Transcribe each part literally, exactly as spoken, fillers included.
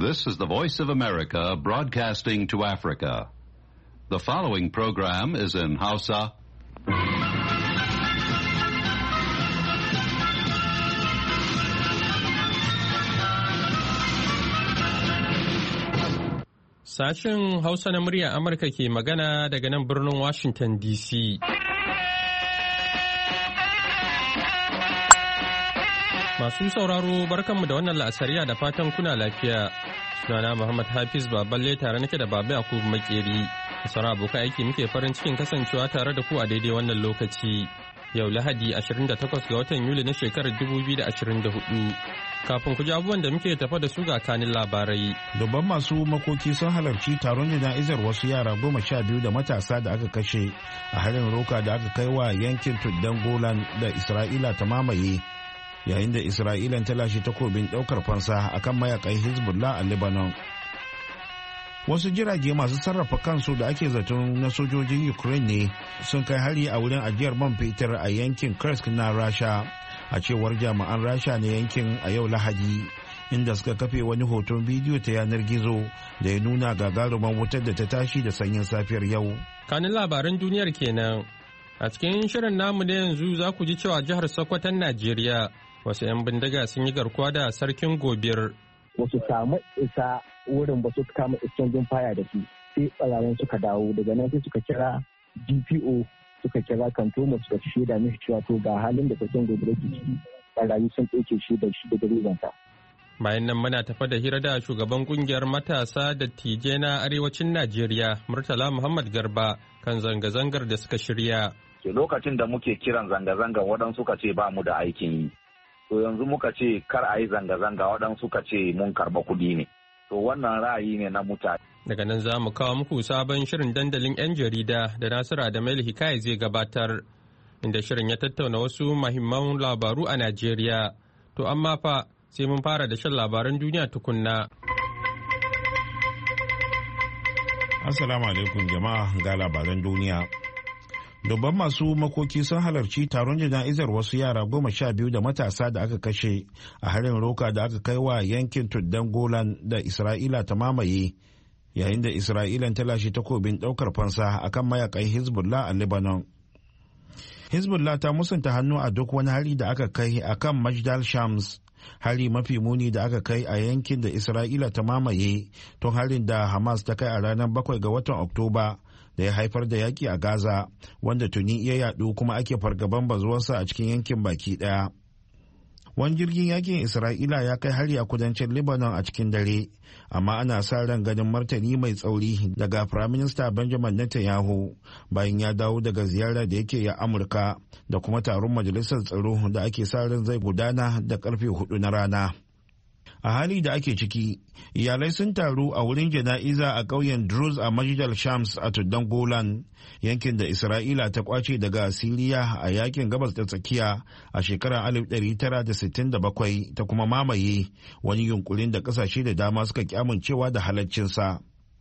This is the Voice of America broadcasting to Africa. The following program is in Hausa. Sashen Hausa na murya Amurka ke magana daga nan birnin Washington D C. Masu sauraro barkanmu da wannan la'asariya da fatan kuna lafiya. Sunana Muhammad Hafiz Baballe tare nake da Baba Yakubu Makeri. Sauran abokan aiki muke farin cikin kasancewa tare da ku a daidai wannan lokaci. Yau Lahadi ashirin da takwas ga watan Yuli na shekarar dubu biyu da ashirin da hudu. Kafin ku ji abubuwan da muke tafa da su ga kanin labarai. Dubban masu makoki sun halarci taron jana'izar wasu yara goma sha biyu da matasa da aka kashe a harin roka da aka kai wa yankin tuddan Golan da Isra'ila ta mamaye. Yayin da Isra'ilan ta lashe takobin daukar fansa akan mayakan Hezbollah a Lebanon. Wasu jirage masu sarrafa kansu da ake zaton na sojojin Ukraine ne sun kai hari a wurin ajiyar man fetur a yankin Kursk na Rasha, a cewar jami'an Rasha na yankin a yau Lahadi, inda suka kafe wani hoton bidiyo ta yanar gizo da ya nuna gagaruman wutar da ta tashi da sanyin safiyar yau. Kanin labaran duniyar kenan. A cikin shirin namu na yanzu za ku ji cewa jihar Sokoton Najeriya wasu 'yan bindiga sun yi garkuwa da sarkin Gobir. Wasu samu isa wurin ba su kama exchanging fire da su, sai ɓarayen suka dawo daga nan sai suka kira D P O suka kira kantoma suka shaida mishi cewa to ga halin da sarkin Gobir ke ciki, ɓarayi sun ɗauke shi da shi da direbansa. Bayan nan muna tafa da hira da shugaban kungiyar matasa da tije na arewacin Najeriya Murtala Muhammad Garba kan zanga-zangar da suka shirya. Lokacin da muke kiran zanga-zanga waɗansu suka ce ba mu da aikin yi. To yanzu muka ce kar a yi zanga-zanga waɗansu suka ce mun karɓa kuɗi ne. To wannan ra'ayi ne na mutane. Daga nan za mu kawo muku sabon shirin dandalin 'yan jarida da Nasiru Adamu Hikaya zai gabatar, inda shirin ya tattauna wasu mahimman labaru a Najeriya. To amma fa sai mun fara da shan labaran duniya tukunna. Assalamu alaikum jama'a, ga labaran duniya. Dubban masu makoki sun halarci taron jana'izar wasu yara goma sha biyu da matasa da aka kashe a harin roka da aka kai wa yankin tuddan Golan da Isra'ila ta mamaye, yayin da Isra'ilan ta lashe takobin daukar fansa akan mayakan Hezbollah a Lebanon. Hezbollah ta musanta hannu a duk wani hari da aka kai akan Majdal Shams, hari mafi muni da aka kai a yankin da Isra'ila ta mamaye tun harin da Hamas ta kai a ranar bakwai ga watan Oktoba da ya haifar da yaki a Gaza, wanda tuni ya yadu kuma ake fargaban bazuwarsa a cikin yankin baki daya. Wani jirgin yakin Isra'ila ya kai hari a kudancin Lebanon a cikin dare, amma ana sa ran ganin martani mai tsauri daga Firaminista Benjamin Netanyahu bayan ya dawo daga ziyara da yake ya Amurka da kuma taron majalisar tsaro da ake sa ran zai gudana da karfe hudu na rana. A hali da ake ciki, iyalai sun taru a wurin jana'iza a ƙauyen Druze a Majdal Shams a tuddan Golan, yankin da Isra'ila ta kwace daga Siriya a yakin gabas da tsakiya a shekarar alif ɗari tara da sittin da bakwai ta kuma mamaye, wani yunkurin da ƙasashe da dama suka ki amincewa da halaccinsa.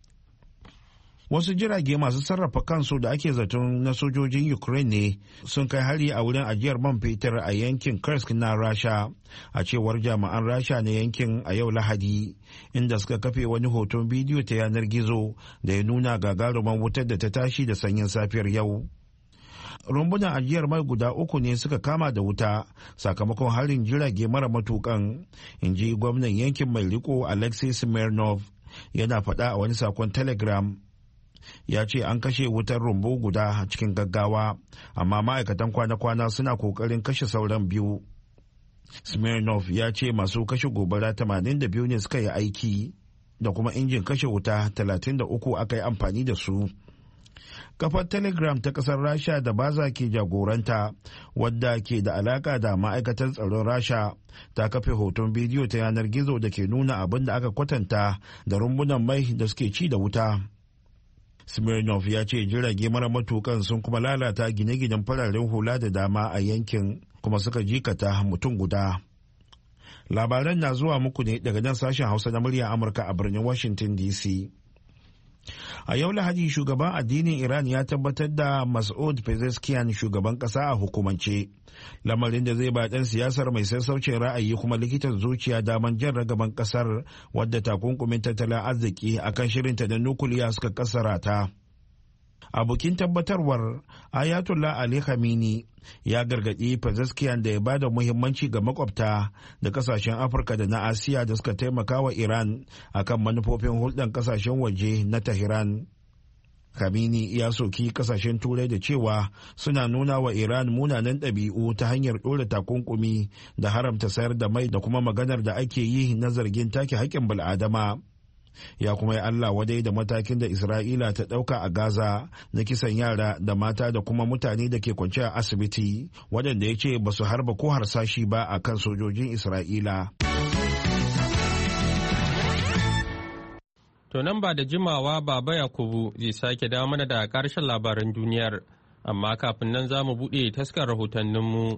Wasu jirage masu sarrafa kansu da ake zaton na sojojin Ukraine ne sun kai hari a wurin ajiyar man fetur a yankin Kursk na Rasha, a cewar jami'an Rasha na yankin a yau Lahadi, inda suka kafe wani hoton bidiyo ta yanar gizo da ya nuna gagaruman wutar da ta tashi da sanyin safiyar yau. Rumbunan ajiyar mai guda uku ne suka kama da wuta sakamakon harin jirage mara matukan, in ji gwamnan yankin mai riko Alexei Smirnov yana faɗa a wani sakon Telegram. Ya ce an kashe wutar rumbu guda cikin gaggawa, amma ma'aikatan kwana-kwana suna kokarin kashe sauran biyu. Smirnov ya ce masu kashe gobara tamanin da biyu ne suka yi aiki, da kuma injin kashe wuta talatin da uku aka yi amfani da su. Kafar Telegram ta kasar Rasha da Baza ke jagoranta, wadda ke da alaka da ma'aikatar tsaron Rasha, ta kafe hoton bidiyo ta yanar gizo da ke nuna abin da aka kwatanta da rumbunan mai da suke ci da wuta. Smirnov ya ce jirage mara matukan sun kuma lalata gine-ginen fararen hula da dama a yankin, kuma suka jikata mutum guda. Labaran na zuwa muku ne daga nan sashen Hausa na murya Amurka a birnin Washington D C. A yau Lahadi shugaban addinin Iran ya tabbatar da Masoud Pezeshkian shugaban kasa a hukumance. Lamarin da zai ba ɗan siyasar mai sassaucin ra'ayi kuma likitan zuciya daman jan ragaban kasar wadda takunkumin tattalin arziki akan shirinta da nukuliya suka kasara ta. Abokin tabbatarwar Ayatollah Ali Khamenei ya gargaɗi Pezeshkian da ya bada muhimmanci ga makwabta da kasashen Afirka da na Asiya da suka taimaka wa Iran akan manufofin hulɗar kasashen waje na Tehran. Khamenei ya soki kasashen turai da cewa suna nuna wa Iran munanan ɗabi'u ta hanyar ɗora takunkumi da haramta sayar da mai da kuma maganar da ake yi na zargin take haƙƙin bil'adama. Ya kuma yi Allah wadai da matakin da Isra'ila ta ɗauka a Gaza na kisan yara da mata da kuma mutane da ke kwance a asibiti waɗanda ya ce ba su harba ko harsashi ba a kan sojojin Isra'ila. To nan ba da jimawa Baba Yakubu zai sake dawo mana da ƙarshen labaran duniyar, amma kafin nan za mu buɗe taskar rahotanninmu.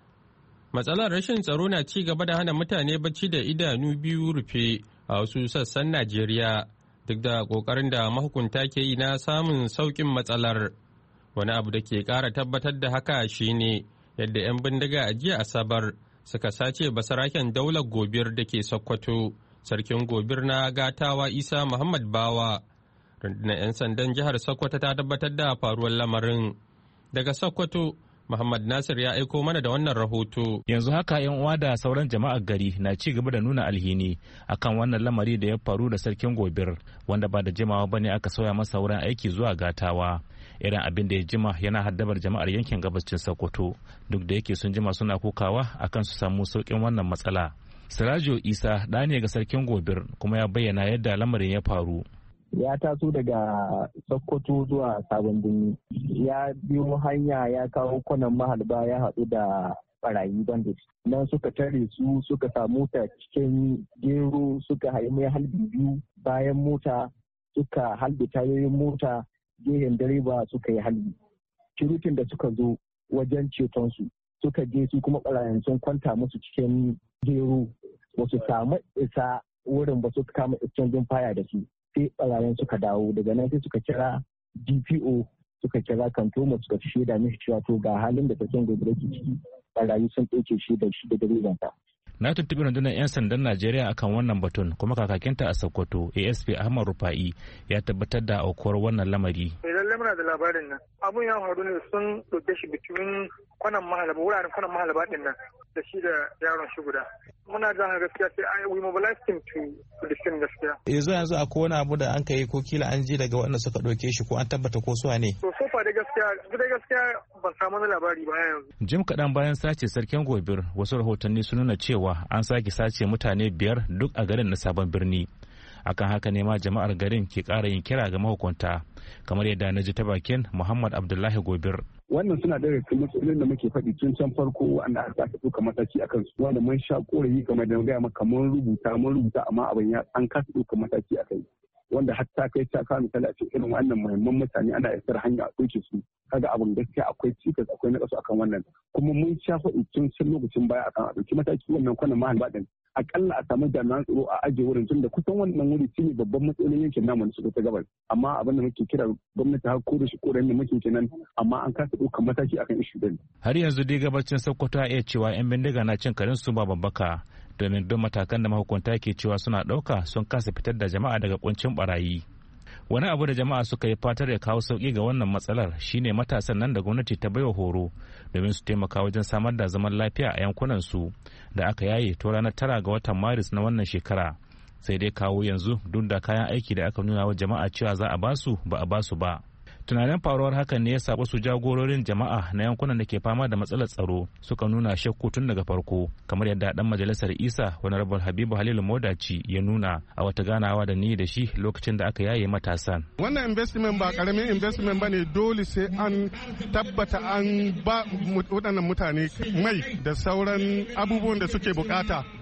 Matsalar rashin tsaro na ci gaba da hana mutane bacci da idanu biyu rufe a wasu sassan Najeriya, duk da ƙoƙarin da mahukunta ke yi na samun sauƙin matsalar. Wani abu da ke ƙara tabbatar da haka shine yadda 'yan bindiga a jiya Asabar suka sace basaraken daular Gobir da ke Sokoto, sarkin Gobir na Gatawa Isa Muhammad Bawa. Rundunar 'yan sandan jihar Sokoto ta tabbatar da faruwar lamarin. Daga Sokoto, Muhammad Nasir ya aiko mana da wannan rahoto. Yanzu haka yan uwa da sauran jama'ar gari na ci gaba da nuna alhini akan wannan lamari da ya faru da sarkin Gobir, wanda ba da jimawa bane aka sauya masa wurin aiki zuwa Gatawa. Irin abin da ya jima yana haddabar jama'ar yankin gabashin Sokoto, duk da yake sun jima suna kokawa akan su samu sauƙin wannan matsala. Sirajo Isa ɗa ne ga sarkin Gobir kuma ya bayyana yadda lamarin ya faru. Ya taso daga Sokoto zuwa Sabon Birni. Ya biyo hanya ya kawo kwanan mahalba ya haɗu da barayi bandit. Nan suka tare su suka samu mota cikin gero suka haimai halbi biyu bayan mota suka halbe tayoyin mota gehen direba suka yi halbi. Kirutin da suka zo wajen cetonsu suka je su kuma barayin sun kwanta musu cikin gero ba su samu isa wurin ba su kama exchanging fire da su. Sai ɓarayen suka dawo daga nan sai suka kira D P O suka kira kantoma suka fi shaida mishi cewa to ga halin da tafiyan gobe ke ciki ɓarayi sun ɗauke shi da shi da direban ta. Na tuntuɓi rundunar 'yan sandan Najeriya akan wannan batun kuma kakakinta a Sokoto A S P Ahmad Rufa'i ya tabbatar da aukuwar wannan lamari. Lallai muna da labarin nan. Abun ya faru ne sun ɗauke shi bitumin kwanan mahalaba wuraren kwanan mahalaba ɗin nan da shi da yaron shi guda. Muna da gaskiya sai I we mobilize him to to defend gaskiya. Yanzu yanzu akwai wani abu da an kai ko kila an ji daga waɗanda suka ɗauke shi ko an tabbata ko suwa ne. To so far da gaskiya da gaskiya ban samu labari ba yanzu. Jim kaɗan bayan sace sarkin Gobir wasu rahotanni sun nuna cewa an sake sace mutane biyar duk a garin na Sabon Birni. Akan haka ne ma jama'ar garin ke ƙara yin kira ga mahukunta kamar yadda na ji ta bakin Muhammad Abdullahi Gobir. Wannan suna daga cikin matsalolin da muke faɗi tun can farko wanda aka ɗauka mataki a kansu wanda mun sha ƙorafi kamar da gaya maka mun rubuta mun rubuta amma abin ya an kasa ɗauka mataki a kai wanda hatta kai ta kawo misali a cikin irin wannan muhimman mutane ana isar hanya a ɗauke su kaga abin gaskiya akwai cikas akwai na akan wannan kuma mun sha faɗi tun can lokacin baya akan a ɗauki mataki wannan kwanan mahal baɗin akalla a samu jami'an tsaro a ajiye wurin tun da kusan wannan wuri shine babban matsalolin yankin namu na Sokoto gabas amma abin da muke kira gwamnati har ko da shi koran da muke kenan amma an kasa ɗaukar mataki akan ishu din. Har yanzu dai gabacin Sokoto a iya cewa 'yan bindiga na cin karin su ba babbaka domin don matakan da mahukunta ke cewa suna ɗauka sun kasa fitar da jama'a daga kuncin barayi. Wani abu da jama'a suka yi fatar ya kawo sauki ga wannan matsalar shine matasan nan da gwamnati ta baiwa horo domin su taimaka wajen samar da zaman lafiya a yankunan su da aka yaye to ranar tara ga watan Maris na wannan shekara. Sai dai kawo yanzu duk da kayan aiki da aka nuna wa jama'a cewa za a basu ba a basu ba. Tunanin faruwar hakan ne ya sa wasu jagororin jama'a na yankunan da ke fama da matsalar tsaro suka nuna shakku tun daga farko kamar yadda dan majalisar Isa Honorable Habibu Halilu Modaci ya nuna a wata ganawa da ni da shi lokacin da aka yaye matasan. Wannan investment ba karamin investment bane dole sai an tabbata an ba waɗannan mutane mai da sauran abubuwan da suke bukata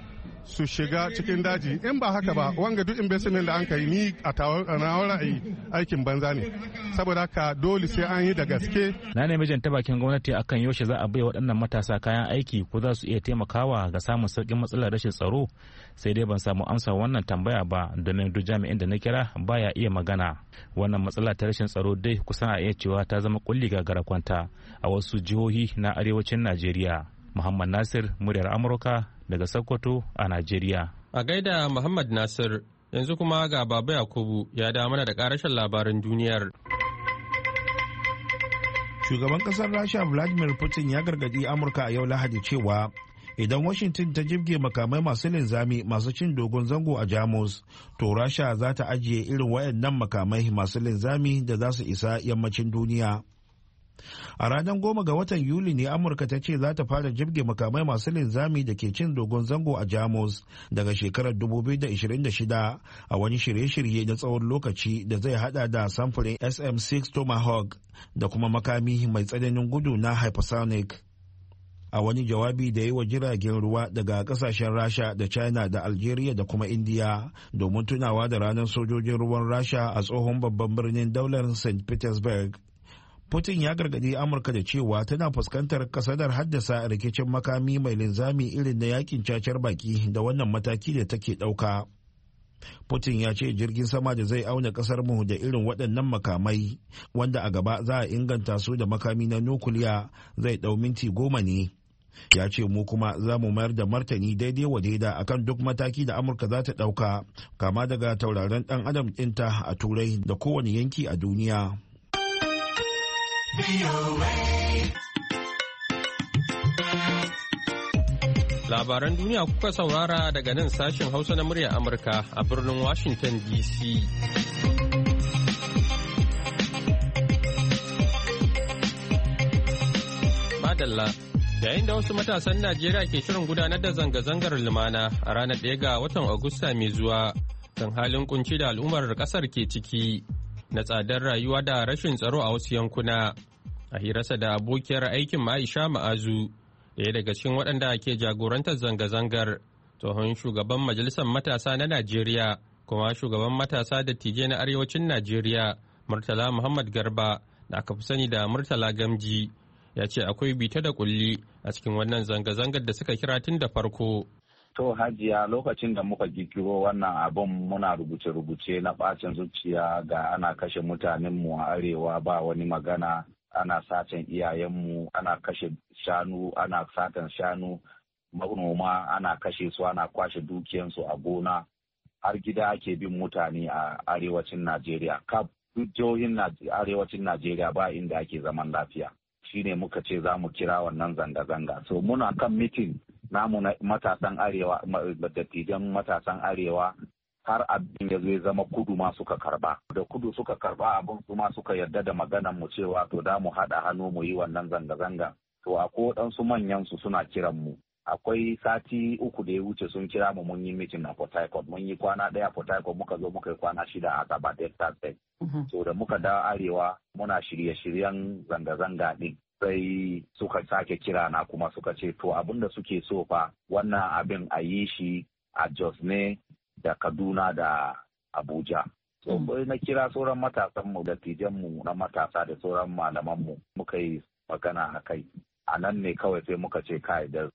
su shiga cikin daji. In ba haka ba wanga duk investment da an kai ni a tawar ra'ayi aikin banza ne. Saboda haka dole sai an yi da gaske. Na nemi jan ta bakin gwamnati akan yaushe za a bai waɗannan matasa kayan aiki ko za su iya taimakawa ga samun sauƙin matsalar rashin tsaro, sai dai ban samu amsa wannan tambaya ba domin duk jami'in da na kira baya iya magana. Wannan matsala ta rashin tsaro dai kusan a iya cewa ta zama kulli gagara kwanta a wasu jihohi na arewacin Najeriya. Muhammad Nasir, muryar Amurka daga Sokoto a Najeriya. A gaida Muhammad Nasir, yanzu kuma ga Baba Yakubu ya da mana da karashin labaran duniyar. Shugaban kasar Rasha Vladimir Putin ya gargadi Amurka a yau Lahadi cewa idan Washington ta jibge makamai masu linzami masu cin dogon zango a Jamus, to Rasha za ta ajiye irin wayannan makamai masu linzami da za su isa yammacin duniya. A ranar goma ga watan Yuli ne Amurka ta ce za ta fara jibge makamai masu linzami da ke cin dogon zango a Jamus daga shekarar dubu biyu da ashirin da shida a wani shirye-shirye na tsawon lokaci da zai hada da samfurin S M six Tomahawk da kuma makami mai tsananin gudu na hypersonic. A wani jawabi da yi wa jiragen ruwa daga kasashen Rasha da China da Algeria da kuma India domin tunawa da ranar sojojin ruwan Rasha a tsohon babban birnin daular Saint Petersburg. Putin ya gargadi Amurka da cewa tana fuskantar kasadar haddasa rikicin makami mai linzami irin na yakin cacar baki da wannan mataki da take ɗauka. Putin ya ce jirgin sama da zai auna kasar mu da irin waɗannan makamai wanda a gaba za a inganta su da makami na nukuliya zai ɗau minti goma ne. Ya ce mu kuma za mu mayar da martani daidai wa daida akan duk mataki da Amurka za ta ɗauka, kama daga tauraron ɗan adam ɗinta a Turai da kowane yanki a duniya. Labaran duniya kuka saurara daga nan sashen Hausa na muryar Amurka a birnin Washington D C. Madalla, yayin da wasu matasan Najeriya ke shirin gudanar da zanga-zangar lumana a ranar ɗaya ga watan Agusta mai zuwa kan halin kunci da al'ummar ƙasar ke ciki na tsadar rayuwa da rashin tsaro a wasu yankuna. A hirarsa da abokiyar aikin Aisha Ma'azu, ɗaya daga cikin waɗanda ke jagorantar zanga-zangar, tsohon shugaban majalisar matasa na Najeriya kuma shugaban matasa da tije na arewacin Najeriya, Murtala Muhammad Garba, da aka fi sani da Murtala Gamji, ya ce akwai bita da kulli a cikin wannan zanga-zangar da suka kira tun da farko. To Hajiya, lokacin da muka kikiro wannan abin muna rubuce-rubuce na ɓacin zuciya ga ana kashe mutanenmu a arewa ba wani magana, ana satan iyayenmu, ana kashe shanu, ana satan shanu, manoma ana kashe su, ana kwashe dukiyansu a gona, har gida ake bin mutane a arewacin Najeriya. Kaf duk jihohin arewacin Najeriya ba inda ake zaman lafiya. Shine muka ce za mu kira wannan zanga-zanga. So muna kan mitin namu na matasan arewa, dattijan matasan arewa, har abin ya zai zama kudu ma suka karba. Da kudu suka karba abin su ma suka yarda da maganan mu cewa to da mu haɗa hannu mu yi wannan zanga-zanga. To akwai waɗansu manyan su suna kiran mu. Akwai sati uku da ya wuce sun kira mu mun yi mitin a Port Harcourt. Mun yi kwana ɗaya Port Harcourt, muka zo muka yi kwana shida a Asaba Delta State. So da muka dawo arewa muna shirye-shiryen zanga-zanga ɗin. Sai suka sake kira na kuma suka ce to abin da suke so fa wannan abin a yi shi a Jos ne da Kaduna da Abuja. So mm. na kira sauran matasanmu da tijanmu na matasa da sauran malamanmu muka yi magana a kai. A nan ne kawai sai muka ce kai da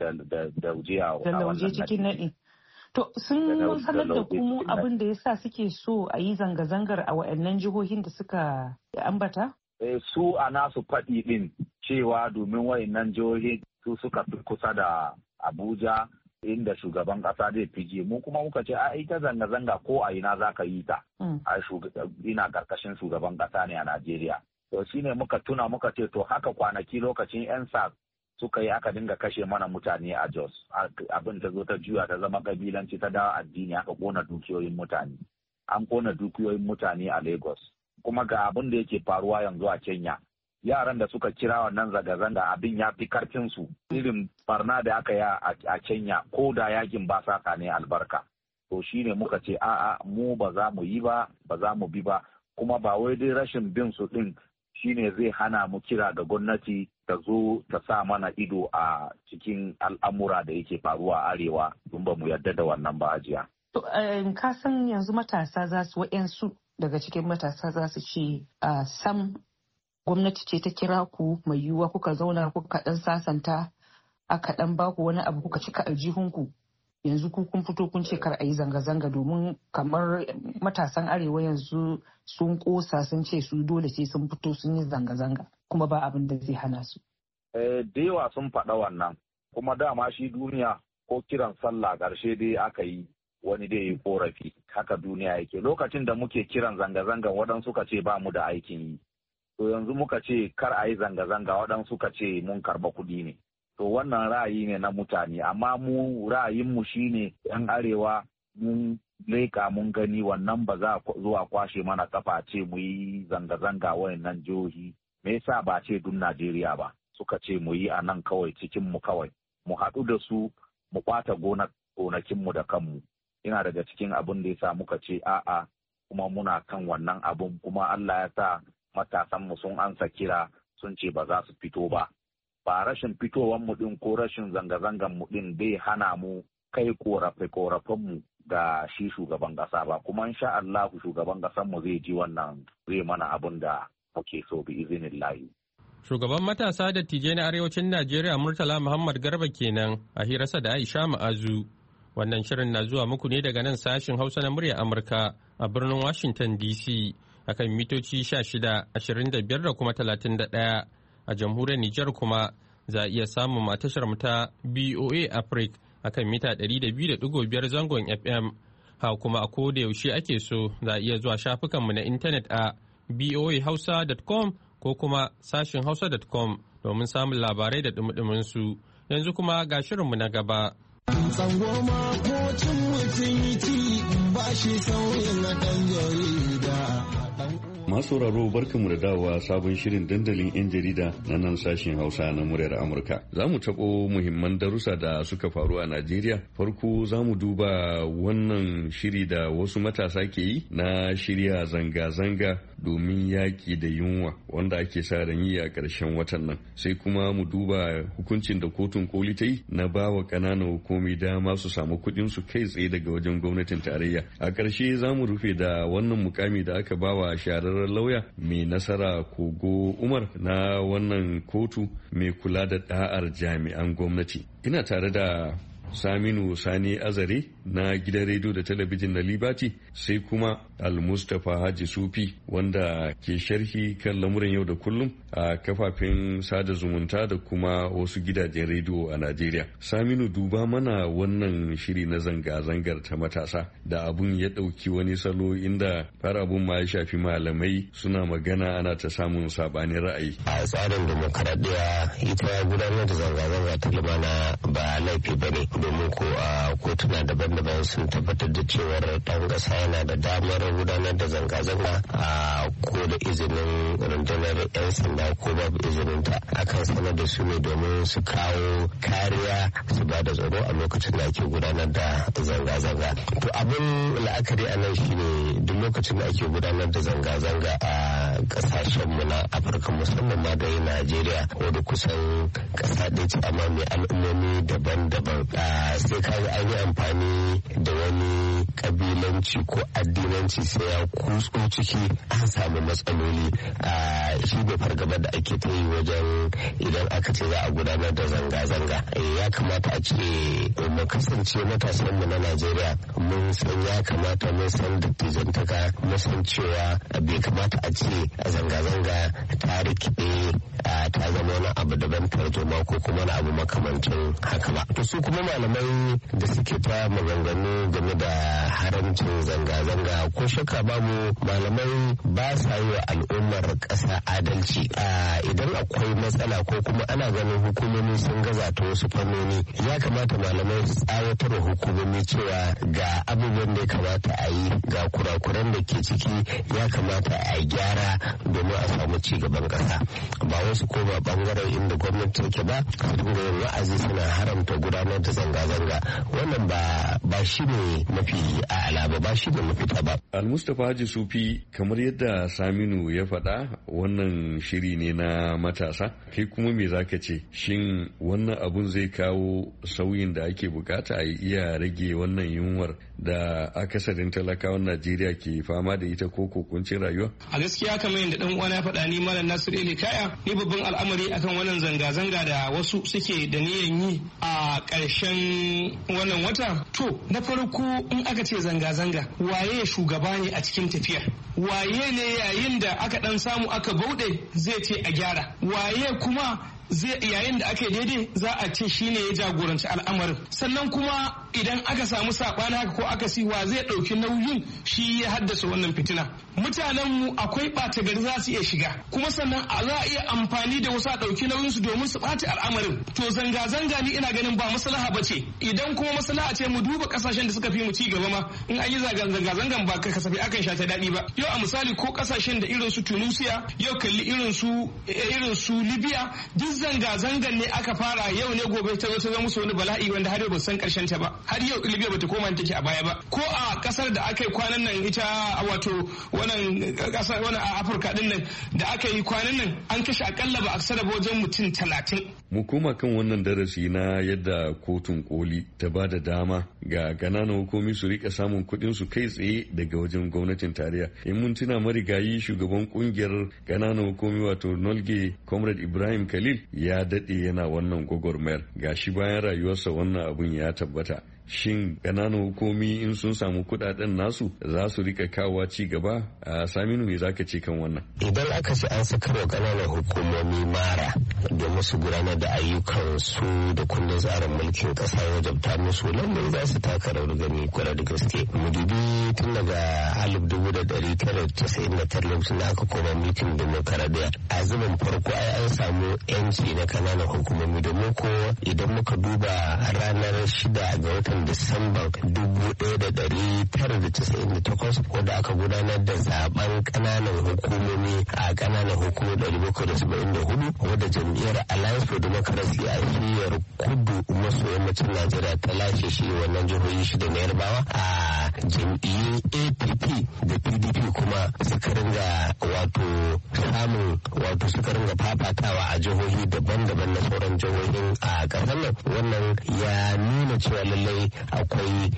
wujiya a wannan cikin naɗi. To sun sanar da kuma abin da ya sa suke so a yi zanga-zangar a waɗannan jihohin da suka ambata? Eh, su a nasu faɗi ɗin cewa domin waɗannan jihohi su suka fi kusa da Abuja inda shugaban kasa zai fije mu kuma muka ce a ita zanga-zanga ko a ina za ka yi ta a ina karkashin shugaban kasa ne a Najeriya. To shine muka tuna muka ce to haka kwanaki lokacin yan sa suka yi aka dinga kashe mana mutane a Jos, abin ta zo ta juya ta zama kabilanci ta dawo addini, aka kona dukiyoyin mutane, an kona dukiyoyin mutane a Lagos. Kuma ga abin da yake faruwa yanzu a Kenya, yaran da suka kira wannan zanga-zanga abin ya fi karfin su, irin barna da aka yi a Kenya ko da yakin ba sa ne albarka. To shine muka ce a'a mu ba za mu yi ba, ba za mu bi ba, kuma ba wai dai rashin bin su din shine zai hana mu kira ga gwamnati ta zo ta sa mana ido a cikin al'amura da yake faruwa a arewa don ba mu yarda da wannan ba ajiya. To ka san yanzu matasa za su wa'yansu daga cikin matasa za su ce sam gwamnati ce ta kira ku mai yiwuwa kuka zauna kuka dan sasanta aka dan baku wani abu kuka cika aljihunku yanzu ku kun fito kun ce kar a yi zanga-zanga domin kamar matasan arewa yanzu sun kosa sun ce su dole sai sun fito sun yi zanga-zanga kuma ba abin da zai hana su. Da yawa sun faɗa wannan kuma dama shi duniya ko kiran sallah ƙarshe dai aka yi wani dai yi korafi haka duniya yake lokacin da muke kiran zanga-zanga waɗansu suka ce ba mu da aikin yi to yanzu muka ce kar a yi zanga-zanga waɗansu suka ce mun karɓa kuɗi ne to wannan ra'ayi ne na mutane amma mu ra'ayinmu shine yan arewa mun leka mun gani wannan ba za zuwa kwashe mana kafa ce mu yi zanga-zanga wayannan jihohi me yasa ba ce dun Najeriya ba suka ce mu yi a nan kawai cikin mu kawai mu haɗu da su mu ɓata gonakinmu da kanmu ina daga cikin abin da ya sa muka ce a'a kuma muna kan wannan abun kuma Allah ya sa matasanmu sun ansa kira sun ce ba za su fito ba. Ba rashin fitowar mu din ko rashin zanga-zangan mu din bai hana mu kai korafe-korafen mu ga shi shugaban kasa ba kuma insha Allah shugaban kasan mu zai ji wannan zai mana abin da muke so bi izinillahi. Shugaban matasa da tije na arewacin Najeriya Murtala Muhammad Garba kenan a hirarsa da Aisha Ma'azu. Wannan shirin na zuwa muku ne daga nan sashin Hausa na murya Amurka a birnin Washington D C akan mitoci sha shida, ashirin da biyar da kuma talatin da ɗaya. A jamhuriyar Nijar kuma za a iya samun matashar mu ta B O A Africa akan mita ɗari da biyu da ɗigo biyar zangon F M. Ha kuma a koda yaushe ake so za a iya zuwa shafukanmu na intanet a b o a hausa dot com ko kuma sashin hausa dot com domin samun labarai da dumudumin su. Yanzu kuma ga shirinmu na gaba. Tsangoma ko cin mutum ba shi sauyin na ɗan jarida. Masu sauraro barkanmu da dawowa sabon shirin dandalin 'yan jarida na nan sashen Hausa na muryar Amurka. Za mu taɓo muhimman darussa da suka faru a Najeriya. Farko za mu duba wannan shiri da wasu matasa ke yi na shirya zanga-zanga domin yaƙi da yunwa wanda ake sa ran yi a ƙarshen watan nan. Sai kuma mu duba hukuncin da kotun koli ta yi na ba wa ƙananan hukumi dama su samu kuɗin su kai tsaye daga wajen gwamnatin tarayya. A ƙarshe za mu rufe da wannan mukami da aka ba wa shahararren lauya mai nasara Kogo Umar na wannan kotu mai kula da da'ar jami'an gwamnati. Ina tare da Saminu Sani Azare na gidan rediyo da talabijin na Liberty sai kuma Al-Mustapha Haji Sufi wanda ke sharhi kan lamuran yau da kullum a kafafen sada zumunta da kuma wasu gidajen rediyo a Najeriya. Saminu duba mana wannan shiri na zanga-zangar ta matasa da abun ya ɗauki wani salo inda har abun ma ya shafi malamai suna magana ana ta samun sabanin ra'ayi. A tsarin demokaradiyya ita gudanar da zanga-zanga ta lumana ba laifi ba ne domin ko a kotuna daban-daban sun tabbatar da cewar ɗan ƙasa yana da damar gudanar da zanga-zanga a ko da izinin rundunar 'yan sanda ko babu izinin ta akan sanar da su ne domin su kawo kariya su ba da tsaro a lokacin da ake gudanar da zanga-zanga. To abin la'akari a nan shine duk lokacin da ake gudanar da zanga-zanga a kasashenmu na Afirka musamman ma da Najeriya wadda kusan ƙasa ɗaya ce amma mai al'ummomi daban-daban sai kaga an yi amfani da wani kabilanci ko addinanci sai ya kutso ciki an samu matsaloli a shi ne fargaba da ake ta yi wajen idan aka ce za a gudanar da zanga-zanga ya kamata a ce mu kasance matasanmu na Najeriya mun san ya kamata mun san dattijantaka mun san cewa bai kamata a ce zanga-zanga ta rikide ta zama wani abu daban tarzoma ko kuma wani abu makamancin haka ba. To su kuma malamai da suke ta maganganu game da haramcin zanga-zanga ko shakka babu malamai ba sa yi wa al'ummar ƙasa adalci idan akwai matsala ko kuma ana ganin hukumomi sun gaza ta wasu fannoni ya kamata malamai su tsawatar wa hukumomi cewa ga abubuwan da ya kamata a yi ga kurakuran da ke ciki ya kamata a gyara domin a samu ci gaban ƙasa ba wasu koma bangaren inda gwamnati take ba su dinga yin wa'azi suna haramta gudanar da zanga zanga-zanga wannan ba ba shi ne mafi a'ala ba ba shi ne mafita ba. Al-Mustapha Haji Sufi, kamar yadda Saminu ya faɗa wannan shiri ne na matasa, kai kuma me zaka ce, shin wannan abun zai kawo sauyin da ake bukata a iya rage wannan yunwar da akasarin talakawan Najeriya ke fama da ita ko kokuncin rayuwa? A gaskiya kamar yadda dan uwana ya faɗa ni Malam Nasir Eli Kaya, ni babban al'amari akan wannan zanga-zanga da wasu suke da niyan yi a ƙarshen wannan wata. To na farko in aka ce zanga-zanga, waye shugaba ne a cikin tafiyar? Waye ne yayin da aka dan samu aka bauɗe zai ce a gyara? Waye kuma zai yayin da aka yi daidai za a ce shine ya jagoranci al'amarin? Sannan kuma idan aka samu saɓani haka ko aka siwa zai ɗauki nauyin shi ya haddasa wannan fitina. Mutanen mu akwai ɓata gari za su iya shiga, kuma sannan a za a iya amfani da wasu a ɗauki nauyin su domin su ɓata al'amarin. To zanga-zanga ni ina ganin ba maslaha ba ce. Idan kuma maslaha ce mu duba ƙasashen da suka fi mu ci gaba ma, in an yi zanga-zangan ba ka kasafi akan sha ta daɗi ba. Yau a misali ko ƙasashen da irin su Tunisia, yau kalli irin su irin su Libya, duk zanga-zangan ne aka fara yau ne gobe ta zo ta zama musu wani bala'i wanda har yau ba san karshen ta ba. Har yau Libya bata koma take a baya ba. Ko a kasar da aka yi kwanan nan ita wato wannan kasar wannan a Afirka din nan da aka yi kwanan nan an kashe akalla ba aksara ba wajen mutum talatin. Mu koma kan wannan darasi na yadda kotun koli ta ba da dama ga ƙananan hukumi su rika samun kuɗin su kai tsaye daga wajen gwamnatin tarayya. In mun tuna marigayi shugaban kungiyar ƙananan hukumi wato Nolge Comrade Ibrahim Khalil ya daɗe yana wannan gwagwarmayar, gashi bayan rayuwarsa wannan abun ya tabbata. Shin ƙananan hukumi in sun samu kuɗaɗen nasu za su rika kawowa ci gaba? A Saminu me zaka ce kan wannan? Idan aka ce an sakarwa ƙananan hukumomi mara domin su gudanar da ayyukan su da kundin tsarin mulkin ƙasa ya wajabta musu, lallai za su taka rawar gani kwarai da gaske. Mu dubi tun daga alif dubu da ɗari tara casa'in da tara lokacin da aka koma mulkin demokaradiyya, a zubin farko ai an samu yanci na ƙananan hukumomi, domin ko idan muka duba ranar shida ga watan Disamban dubu ɗaya da ɗari tara da casa'in da takwas wadda aka gudanar da zaben ƙananan hukumomi a ƙananan hukumomi ɗari bakwai da saba'in da hudu wadda jam'iyyar Alliance for Democracy a shiyar kudu maso yammacin Najeriya ta lashe shi wannan jihohi shida na Yarbawa, a jam'iyyun A P P da P D P kuma suka ringa wato samun wato suka ringa fafatawa a jihohi daban-daban na sauran jihohin a ƙasar nan. Wannan ya nuna cewa lallai akwai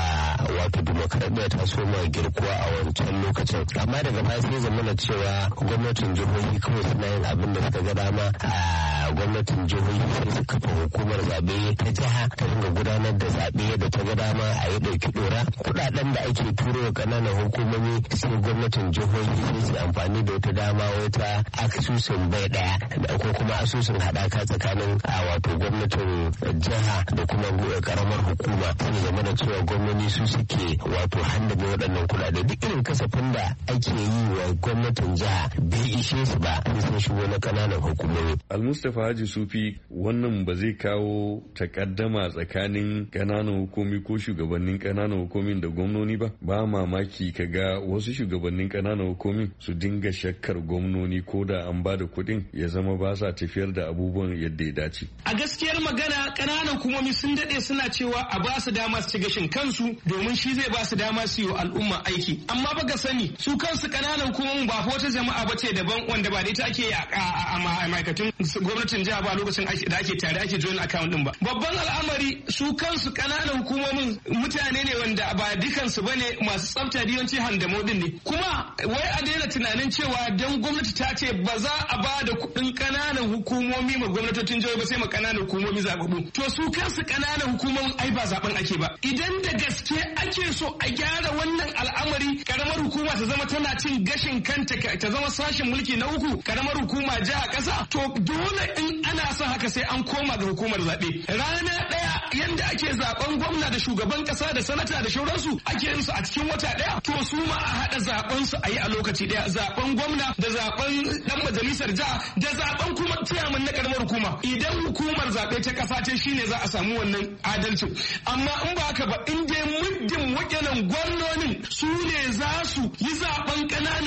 a wato dimokuraɗiyya ta soma girkuwa a wancan lokacin, amma daga baya sai zamana cewa gwamnatin jihohi kawai suna yin abin da suka ga dama. A gwamnatin jihohi sai su kafa hukumar zaɓe ta jiha ta dinga gudanar da zaɓe da ta ga dama a yi ɗauki ɗora. Kuɗaɗen da ake turo wa ƙananan hukumomi sai gwamnatin jihohi sai su amfani da wata dama wata asusun bai ɗaya ko kuma asusun haɗaka tsakanin a wato gwamnatin jiha da kuma ƙaramar hukuma. Sai zama da cewa gwamnati su suke wato handame waɗannan kuɗaɗe. Duk irin kasafin da ake yi wa gwamnatin jiha bai ishe su ba, sai sun shigo na ƙananan hukumomi. Al-Mustapha Haji Sufi, wannan ba zai kawo takaddama tsakanin ƙananan hukumi ko shugabannin ƙananan hukumin da gwamnoni ba? Ba mamaki ka ga wasu shugabannin ƙananan hukumin su dinga shakkar gwamnoni ko da an ba da kuɗin ya zama ba sa tafiyar da abubuwan yadda ya dace. A gaskiyar magana ƙananan hukumomi sun daɗe suna cewa a ba su dama su ci gashin kansu domin shi zai ba su dama su yi wa al'umma aiki. Amma ba ga sani su kansu ƙananan hukumomin ba wata jama'a ba ce daban wanda ba da ita ake a ma'aikatun gwamnatin jiha ba lokacin da ake tare ake join account din ba. Babban al'amari su kansu ƙananan hukumomin mutane ne wanda ba dukansu bane masu tsafta da yawanci handamo din ne. Kuma wai a daina tunanin cewa dan gwamnati ta ce ba za a ba da kuɗin ƙananan hukumomi ma gwamnatocin jihohi ba sai ma ƙananan hukumomi zaɓaɓɓu. To su kansu ƙananan hukumomin ai ba zaɓen ake ba. Idan da gaske ake so a gyara wannan al'amari, karamar hukuma ta zama tana cin gashin kanta ta zama sashen mulki na uku, karamar hukuma jiha ƙasa, to dole in ana son haka sai an koma ga hukumar zaɓe. Rana ɗaya yanda ake zaɓen gwamna da shugaban ƙasa da sanata da shauransu ake yin su a cikin wata ɗaya, to su ma a haɗa zaɓen su a yi a lokaci ɗaya, zaɓen gwamna da zaɓen ɗan majalisar jiha da zaɓen kuma ciyaman na karamar hukuma. Idan hukumar zaɓe ta ƙasa ce shine za a samu wannan adalcin. Amma in ba haka ba, in dai muddin wakilan gwamnonin su ne za su yi zaben ƙananan hukumomi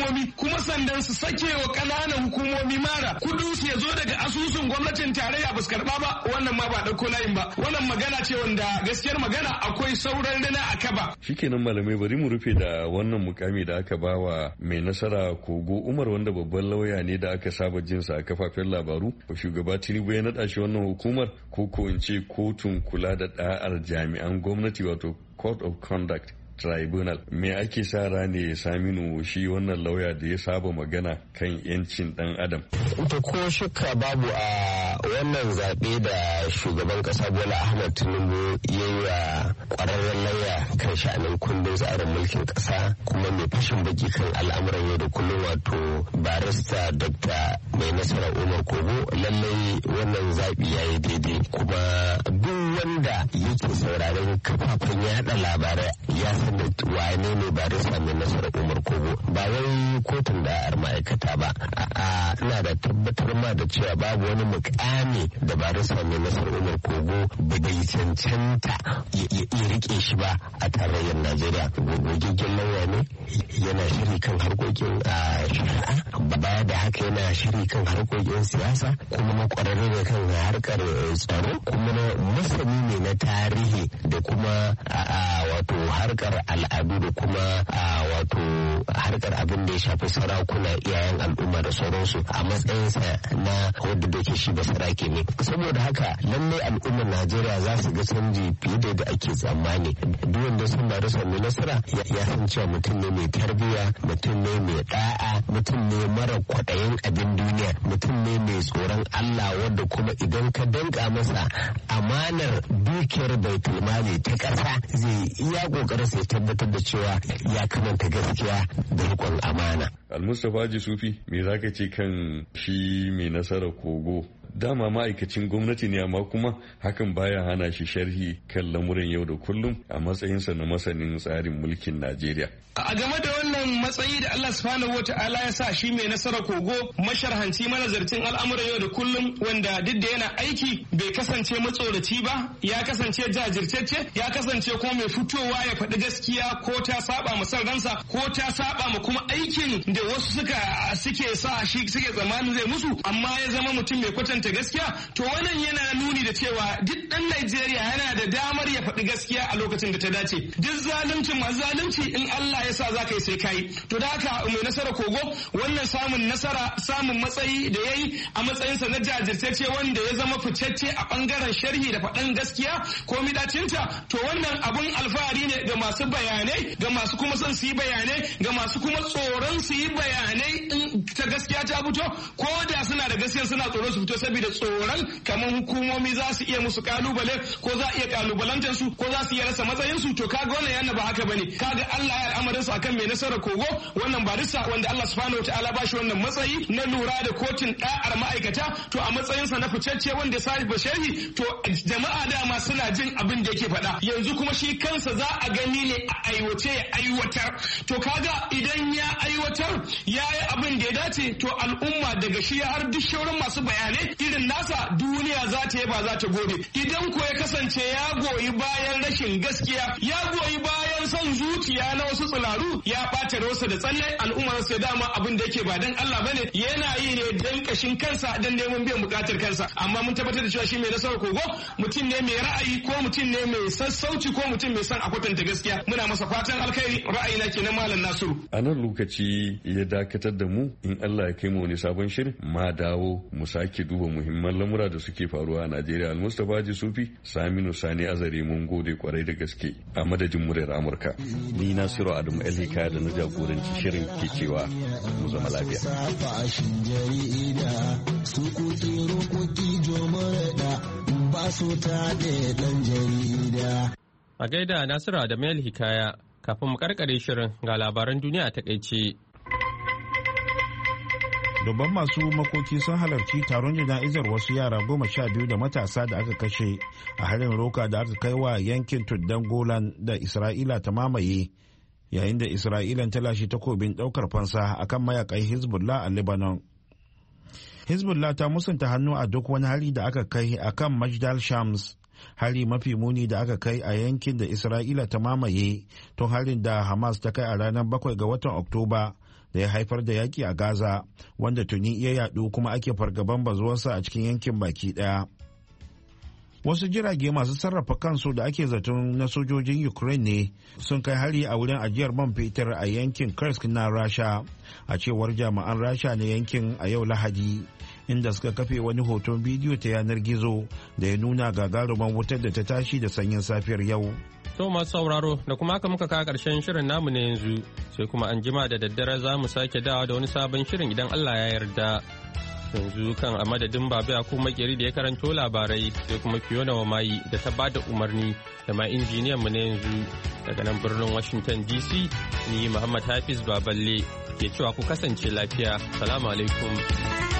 hukumomi kuma sandan su sake wa ƙananan hukumomi mara kudin su ya zo daga asusun gwamnatin tarayya ba su karɓa ba wannan ma ba ɗauko layin ba wannan magana ce wanda gaskiyar magana akwai sauran rana a kaba. Shikenan malamai bari mu rufe da wannan mukami da aka bawa mai nasara Kogo Umar wanda babban lauya ne da aka saba jinsa a kafafen labaru. Shugaba Tinubu ya naɗa shi wannan hukumar ko ko in ce kotun kula da ɗa'ar jami'an gwamnati wato Court of Conduct Tribunal. Me ake sa rane Saminu shi wannan lauya da ya saba magana kan yancin dan adam? To ko shakka babu a wannan zaɓe da shugaban ƙasa Bola Ahmed Tinubu ya yi wa ƙwararren lauya kan sha'anin kundin tsarin mulkin ƙasa kuma mai fashin baki kan al'amuran yau da kullum wato barista Dr. Mai Nasara Umar Kogo lallai wannan zaɓi ya yi daidai kuma duk wanda yake sauraron kafafen yaɗa labarai ya san da wane ne barista Mai Nasara Umar Kogo ba wai kotun da'ar ma'aikata ba a ina da tabbatar ma da cewa babu wani mukami da barista Mai Nasara Umar Kogo bai cancanta ya rike shi ba a tarayyar Najeriya. Gogaggen lauya ne yana shiri kan harkokin shari'a baya da haka yana shiri kan harkokin siyasa kuma na kwararre ne kan harkar tsaro kuma na masani ne na tarihi da kuma wato harkar al'adu da kuma wato harkar abin da ya shafi sarakuna iyayen al'umma da sauransu a matsayinsa na wadda da ke shi ba sarake ne. Saboda haka lallai al'ummar Najeriya za su ga canji fiye da yadda ake tsammani. Duk wanda sun ba rasa mai nasara ya san cewa mutum ne mai tarbiyya, mutum ne mai da'a, mutum ne mara kwaɗayin abin duniya, mutum ne mai tsoron Allah wanda kuma idan ka danka masa amanar dukiyar baitul mali ta ƙasa zai iya ƙoƙarin sai tabbatar da cewa ya kamanta gaskiya da riƙon amana. Al-Mustapha Haji Sufi me zaka ce kan shi mai nasara Kogo? Dama ma'aikacin gwamnati ne amma kuma hakan baya hana shi sharhi kan lamuran yau da kullum a matsayinsa na masanin tsarin mulkin Najeriya. A game da wannan matsayi da Allah subhanahu wa ta'ala ya sa shi mai nasara Kogo masharhanci manazarcin al'amuran yau da kullum wanda duk da yana aiki bai kasance matsoraci ba ya kasance jajirtacce ya kasance kuma mai fitowa ya faɗi gaskiya ko ta saba ma san ransa ko ta saba ma kuma aikin da wasu suka suke sa shi suke tsammanin zai musu amma ya zama mutum mai kwatanta gaskiya to wannan yana nuni da cewa duk ɗan Najeriya yana da damar ya faɗi gaskiya a lokacin da ta dace duk zaluncin masu zalunci in Allah ya sa za ka yi sai ka yi to da haka mai nasara Kogo wannan samun nasara samun matsayi da ya yi a matsayinsa na jajirtacce wanda ya zama ficacce a bangaren sharhi da faɗan gaskiya ko midacinta to wannan abun alfahari ne ga masu bayanai ga masu kuma son su yi bayanai ga masu kuma tsoron su yi bayanai in ta gaskiya ta fito ko da suna da gaskiya suna tsoron su fito saboda tsoron kamar hukumomi za su iya musu kalubale ko za iya kalubalantar su ko za su iya rasa matsayin su to kaga wannan yana ba haka bane kaga Allah ya al'amarin su akan mai nasara Kogo wannan barista wanda Allah subhanahu wataala ba shi wannan matsayi na lura da kotun da'ar ma'aikata to a matsayin sa na ficacce wanda sai bashari to jama'a dama suna jin abin da yake faɗa yanzu kuma shi kansa za a gani ne a aiwace ya aiwatar to kaga idan ya aiwatar ya yi abin da ya dace to al'umma daga shi har duk shauran masu bayanai irin nasa duniya za ta yi ba za ta gode idan ko ya kasance ya goyi bayan rashin gaskiya ya goyi bayan son zuciya na wasu tsiraru ya ɓata rosa da tsalle al'ummar sai dama abin da yake ba dan Allah bane yana yi ne dan kashin kansa dan neman biyan bukatar kansa amma mun tabbatar da cewa shi mai nasarar Kogo mutum ne mai ra'ayi ko mutum ne mai sassauci ko mutum mai son a kwatanta gaskiya muna masa fatan alkhairi ra'ayina kenan malam Nasiru a nan lokaci ya dakatar da mu in Allah ya kai mu wani sabon shirin ma dawo mu sake duba muhimman lamura da suke faruwa a Najeriya Al-Mustapha Haji Sufi Saminu Sani Azare mun gode kwarai da gaske a madadin muryar Amurka ni Nasiru Adamu Elhika da na jagoranci shirin ke cewa mu zama lafiya a gaida Nasiru Adamu Elhikaya kafin mu karkare shirin ga labaran duniya a takaice. Dubban masu makoki sun halarci taron jana'izar wasu yara goma sha biyu da matasa da aka kashe a harin roka da aka kai wa yankin tuddan Golan da Isra'ila ta mamaye yayin da Isra'ilan ta lashe takobin daukar fansa akan mayakan Hezbollah a Lebanon. Hezbollah ta musanta hannu a duk wani hari da aka kai akan Majdal Shams, hari mafi muni da aka kai a yankin da Isra'ila ta mamaye tun harin da Hamas ta kai a ranar bakwai ga watan Oktoba da ya haifar da yaki a Gaza, wanda tuni ya yadu kuma ake fargaban bazuwarsa a cikin yankin baki daya. Wasu jirage masu sarrafa kansu da ake zaton na sojojin Ukraine ne sun kai hari a wurin ajiyar man fetur a yankin Kursk na Rasha, a cewar jami'an Rasha na yankin a yau Lahadi, inda suka kafe wani hoton bidiyo ta yanar gizo da ya nuna gagaruman wutar da ta tashi da sanyin safiyar yau. To masu sauraro, da kuma haka muka kawo ƙarshen shirin namu na yanzu, sai kuma an jima da daddare za mu sake dawa da wani sabon shirin idan Allah ya yarda. Yanzu kan a madadin Babu Yakubu Makeri da ya karanto labarai, sai kuma Fiona Wamayi da ta bada umarni, da ma injiniyan mu na yanzu daga nan birnin Washington D C, ni Muhammad Hafiz Baballe ke cewa ku kasance lafiya. Salamu alaikum.